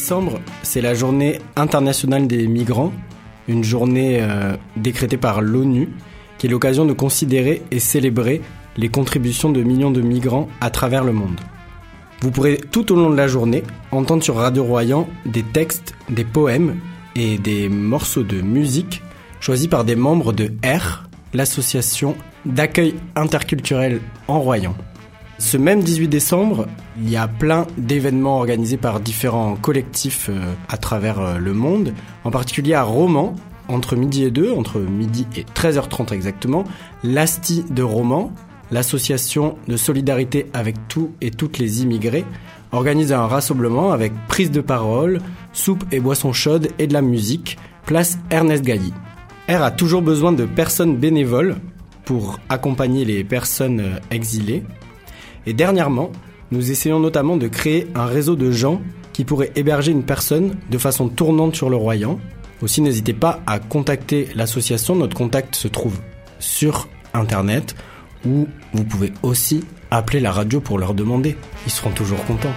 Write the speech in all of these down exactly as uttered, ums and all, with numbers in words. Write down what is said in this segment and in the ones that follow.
décembre, c'est la journée internationale des migrants, une journée euh, décrétée par l'ONU, qui est l'occasion de considérer et célébrer les contributions de millions de migrants à travers le monde. Vous pourrez tout au long de la journée entendre sur Radio Royan des textes, des poèmes et des morceaux de musique choisis par des membres de R, l'association d'accueil interculturel en Royan. Ce même dix-huit décembre, il y a plein d'événements organisés par différents collectifs euh, à travers euh, le monde, en particulier à Romans, entre midi et deux, entre midi et treize heures trente exactement, l'A S T I de Romans, l'association de solidarité avec tous et toutes les immigrés, organise un rassemblement avec prise de parole, soupe et boissons chaudes et de la musique, place Ernest Gailly. R a toujours besoin de personnes bénévoles pour accompagner les personnes exilées. Et dernièrement, nous essayons notamment de créer un réseau de gens qui pourraient héberger une personne de façon tournante sur le Royan. Aussi, n'hésitez pas à contacter l'association. Notre contact se trouve sur Internet, ou vous pouvez aussi appeler la radio pour leur demander. Ils seront toujours contents.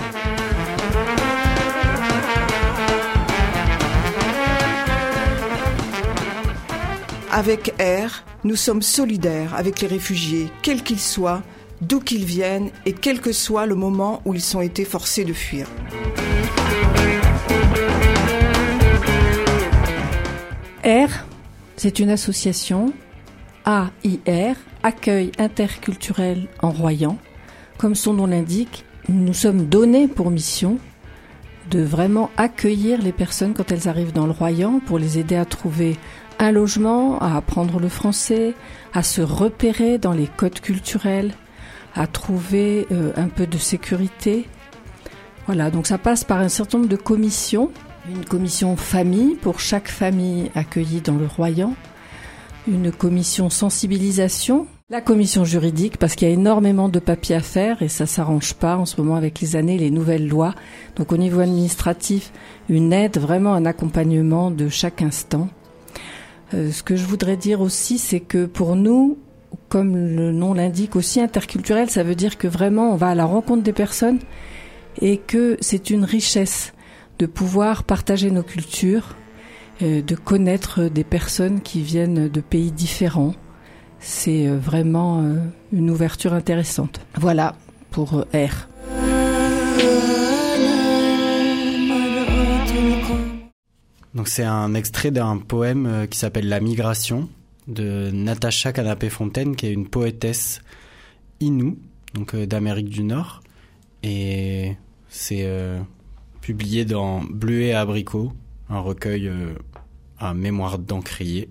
Avec R, nous sommes solidaires avec les réfugiés, quels qu'ils soient, d'où qu'ils viennent et quel que soit le moment où ils ont été forcés de fuir. R, c'est une association, A I R, Accueil interculturel en Royan. Comme son nom l'indique, nous sommes donnés pour mission de vraiment accueillir les personnes quand elles arrivent dans le Royan pour les aider à trouver un logement, à apprendre le français, à se repérer dans les codes culturels, à trouver euh, un peu de sécurité. Voilà, donc ça passe par un certain nombre de commissions. Une commission famille pour chaque famille accueillie dans le Royan. Une commission sensibilisation, la commission juridique parce qu'il y a énormément de papiers à faire et ça s'arrange pas en ce moment avec les années, les nouvelles lois. Donc au niveau administratif, une aide, vraiment un accompagnement de chaque instant. Euh, ce que je voudrais dire aussi, c'est que pour nous, comme le nom l'indique aussi, interculturel, ça veut dire que vraiment on va à la rencontre des personnes et que c'est une richesse de pouvoir partager nos cultures, de connaître des personnes qui viennent de pays différents. C'est vraiment une ouverture intéressante. Voilà pour R. Donc c'est un extrait d'un poème qui s'appelle La Migration de Natacha Canapé-Fontaine, qui est une poétesse Innu, donc d'Amérique du Nord. Et c'est euh, publié dans Bleuet et Abricot, un recueil euh, à mémoire d'encrier.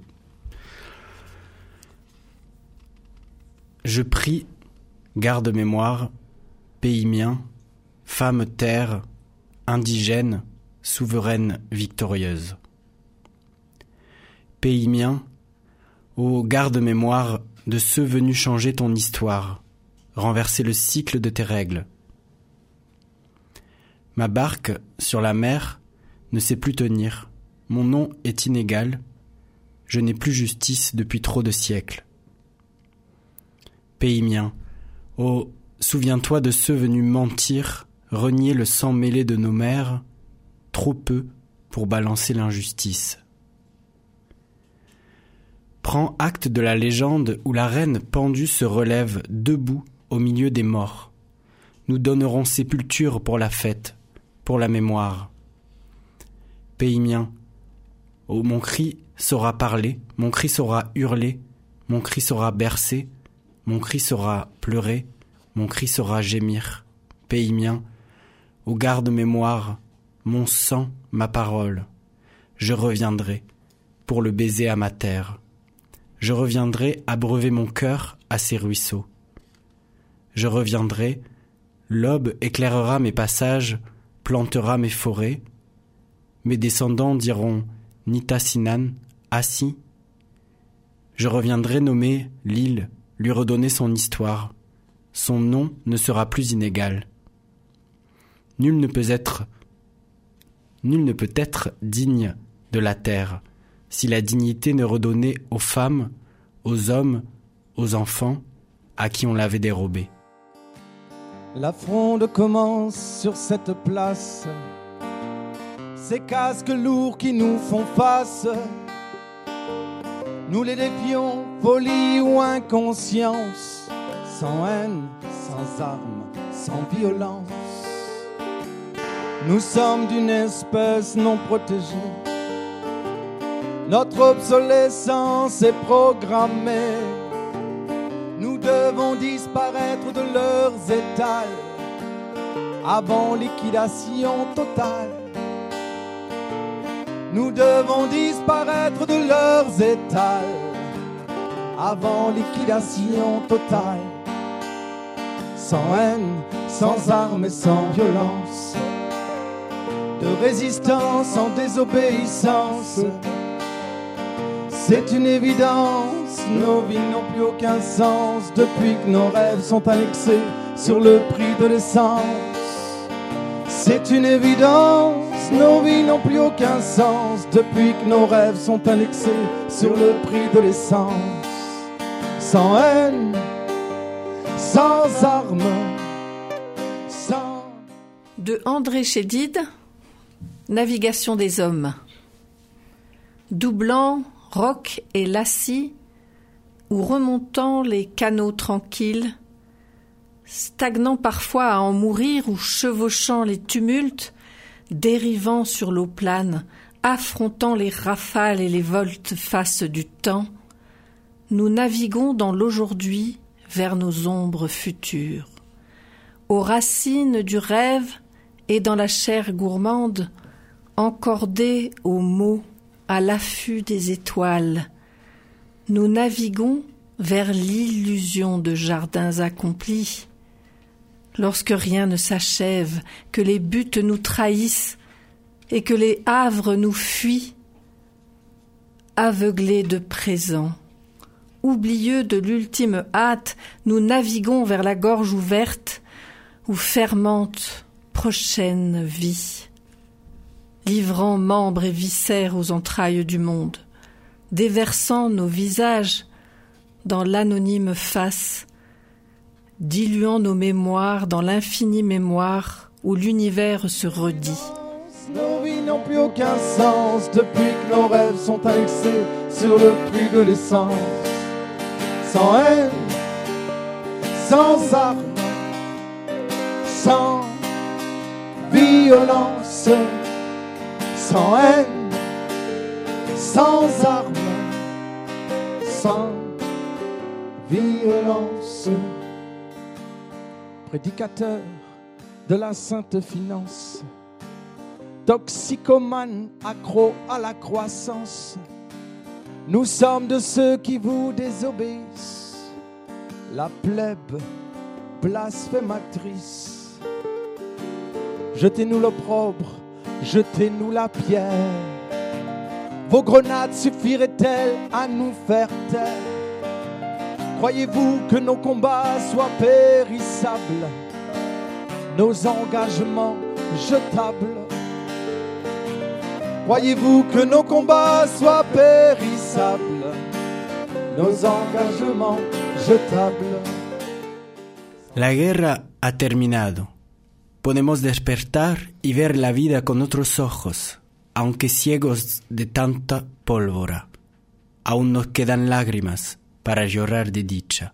Je prie, garde-mémoire, pays mien, femme terre, indigène, souveraine victorieuse. Pays mien, ô garde-mémoire de ceux venus changer ton histoire, renverser le cycle de tes règles. Ma barque, sur la mer, ne sait plus tenir. Mon nom est inégal, je n'ai plus justice depuis trop de siècles. Pays mien, oh, souviens-toi de ceux venus mentir, renier le sang mêlé de nos mères, trop peu pour balancer l'injustice. Prends acte de la légende où la reine pendue se relève debout au milieu des morts. Nous donnerons sépulture pour la fête, pour la mémoire. Pays mien, oh, mon cri saura parler, mon cri saura hurler, mon cri saura bercer, mon cri saura pleurer, mon cri saura gémir. Pays mien, ô garde-mémoire, mon sang, ma parole, je reviendrai pour le baiser à ma terre. Je reviendrai abreuver mon cœur à ses ruisseaux. Je reviendrai, l'aube éclairera mes passages, plantera mes forêts. Mes descendants diront Nitassinan, assis. Je reviendrai nommer l'île, lui redonner son histoire. Son nom ne sera plus inégal. Nul ne peut être, nul ne peut être digne de la terre si la dignité ne redonnait aux femmes, aux hommes, aux enfants à qui on l'avait dérobée. La fronde commence sur cette place ces casques lourds qui nous font face. Nous les défions, folie ou inconscience, sans haine, sans armes, sans violence. Nous sommes d'une espèce non protégée. Notre obsolescence est programmée. Nous devons disparaître de leurs étals avant liquidation totale. Nous devons disparaître de leurs étals avant liquidation totale. Sans haine, sans armes et sans violence, de résistance en désobéissance. C'est une évidence, nos vies n'ont plus aucun sens depuis que nos rêves sont annexés sur le prix de l'essence. C'est une évidence, nos vies n'ont plus aucun sens depuis que nos rêves sont annexés sur le prix de l'essence. Sans haine, sans armes, sans... De André Chédid, Navigation des hommes. Doublant rocs et lacis, ou remontant les canaux tranquilles, stagnant parfois à en mourir ou chevauchant les tumultes, dérivant sur l'eau plane, affrontant les rafales et les volte-face du temps, nous naviguons dans l'aujourd'hui vers nos ombres futures. Aux racines du rêve et dans la chair gourmande, encordés aux mots, à l'affût des étoiles, nous naviguons vers l'illusion de jardins accomplis. Lorsque rien ne s'achève, que les buts nous trahissent et que les havres nous fuient, aveuglés de présent, oublieux de l'ultime hâte, nous naviguons vers la gorge ouverte où fermente prochaine vie. Livrant membres et viscères aux entrailles du monde, déversant nos visages dans l'anonyme face, diluant nos mémoires dans l'infinie mémoire où l'univers se redit. Nos vies n'ont plus aucun sens depuis que nos rêves sont annexés sur le prix de l'essence. Sans haine, sans armes, sans violence. Sans haine, sans armes, sans violence. Prédicateur de la sainte finance, toxicomane accro à la croissance, nous sommes de ceux qui vous désobéissent, la plèbe blasphématrice. Jetez-nous l'opprobre, jetez-nous la pierre. Vos grenades suffiraient-elles à nous faire taire? Croyez-vous que nos combats soient périssables, nos engagements jetables? Croyez-vous que nos combats soient périssables, nos engagements jetables? La guerra ha terminado. Podemos despertar y ver la vida con otros ojos, aunque ciegos de tanta pólvora. Aún nos quedan lágrimas para llorar de dicha.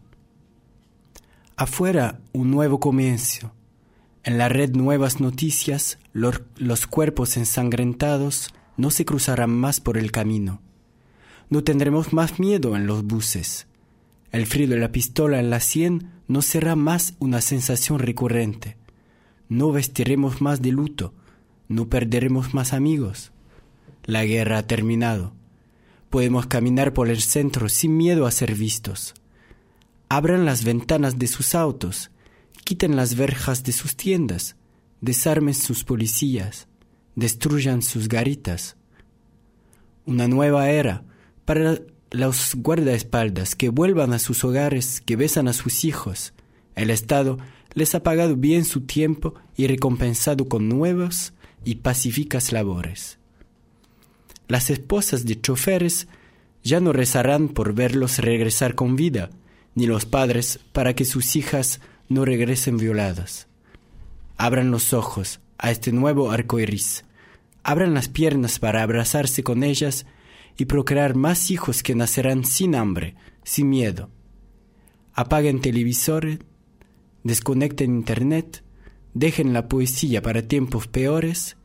Afuera, un nuevo comienzo. En la red nuevas noticias, los, los cuerpos ensangrentados no se cruzarán más por el camino. No tendremos más miedo en los buses. El frío de la pistola en la sien no será más una sensación recurrente. No vestiremos más de luto, no perderemos más amigos. La guerra ha terminado. Podemos caminar por el centro sin miedo a ser vistos. Abran las ventanas de sus autos, quiten las verjas de sus tiendas, desarmen sus policías, destruyan sus garitas. Una nueva era para los guardaespaldas que vuelvan a sus hogares, que besan a sus hijos. El Estado les ha pagado bien su tiempo y recompensado con nuevas y pacíficas labores. Las esposas de choferes ya no rezarán por verlos regresar con vida, ni los padres para que sus hijas no regresen violadas. Abran los ojos a este nuevo arco iris, abran las piernas para abrazarse con ellas y procrear más hijos que nacerán sin hambre, sin miedo. Apaguen televisores, desconecten internet, dejen la poesía para tiempos peores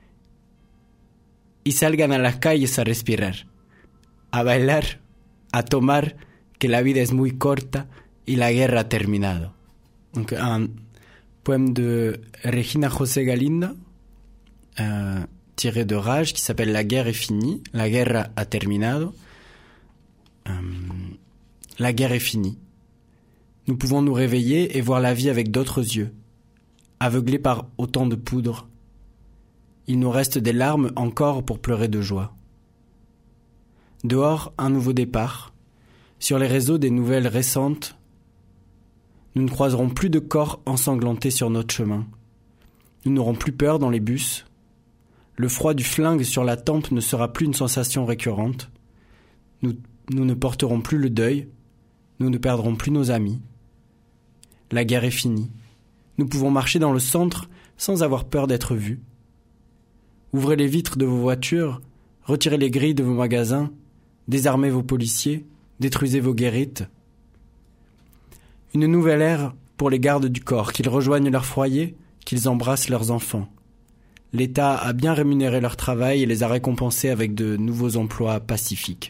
y salgan a las calles a respirar, a bailar, a tomar, que la vida es muy corta y la guerra ha terminado. Donc, un poème de Regina José Galindo, euh, tiré de Rage, qui s'appelle La guerre est finie, la guerra ha terminado. Euh, la guerre est finie. Nous pouvons nous réveiller et voir la vie avec d'autres yeux, aveuglés par autant de poudre. Il nous reste des larmes encore pour pleurer de joie. Dehors, un nouveau départ. Sur les réseaux, des nouvelles récentes. Nous ne croiserons plus de corps ensanglantés sur notre chemin. Nous n'aurons plus peur dans les bus. Le froid du flingue sur la tempe ne sera plus une sensation récurrente. Nous, nous ne porterons plus le deuil. Nous ne perdrons plus nos amis. La guerre est finie. Nous pouvons marcher dans le centre sans avoir peur d'être vus. Ouvrez les vitres de vos voitures, retirez les grilles de vos magasins, désarmez vos policiers, détruisez vos guérites. Une nouvelle ère pour les gardes du corps, qu'ils rejoignent leur foyer, qu'ils embrassent leurs enfants. L'État a bien rémunéré leur travail et les a récompensés avec de nouveaux emplois pacifiques.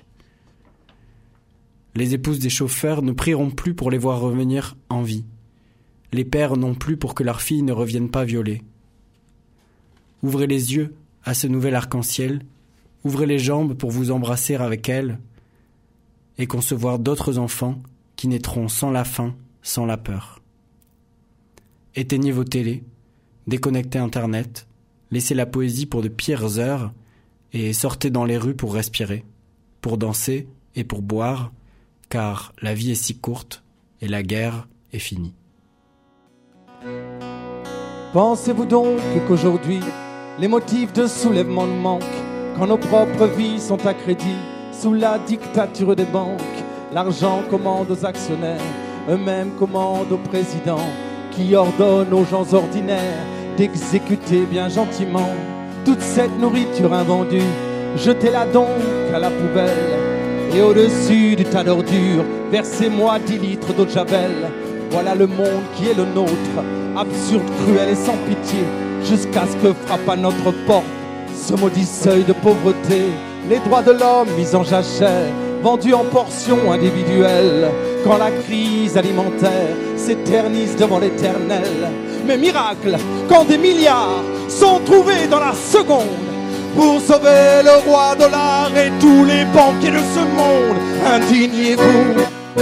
Les épouses des chauffeurs ne prieront plus pour les voir revenir en vie. Les pères non plus pour que leurs filles ne reviennent pas violées. Ouvrez les yeux à ce nouvel arc-en-ciel, ouvrez les jambes pour vous embrasser avec elles et concevoir d'autres enfants qui naîtront sans la faim, sans la peur. Éteignez vos télés, déconnectez Internet, laissez la poésie pour de pires heures et sortez dans les rues pour respirer, pour danser et pour boire, car la vie est si courte et la guerre est finie. Pensez-vous donc qu'aujourd'hui, les motifs de soulèvement nous manquent, quand nos propres vies sont à crédit sous la dictature des banques? L'argent commande aux actionnaires, eux-mêmes commandent aux présidents, qui ordonnent aux gens ordinaires d'exécuter bien gentiment toute cette nourriture invendue. Jetez-la donc à la poubelle, et au-dessus du tas d'ordures, versez-moi dix litres d'eau de Javel. Voilà le monde qui est le nôtre, absurde, cruel et sans pitié, jusqu'à ce que frappe à notre porte ce maudit seuil de pauvreté. Les droits de l'homme mis en jachère, vendus en portions individuelles, quand la crise alimentaire s'éternise devant l'éternel. Mais miracle, quand des milliards sont trouvés dans la seconde pour sauver le roi dollar et tous les banquiers de ce monde, indignez-vous,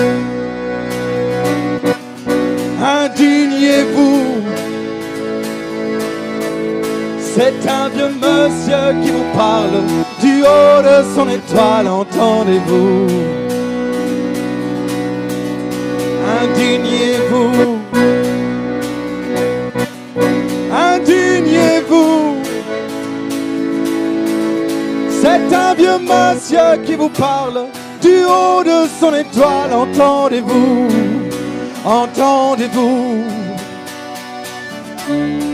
indignez-vous. C'est un vieux monsieur qui vous parle du haut de son étoile, entendez-vous? Indignez-vous, indignez-vous. C'est un vieux monsieur qui vous parle du haut de son étoile, entendez-vous? Entendez-vous?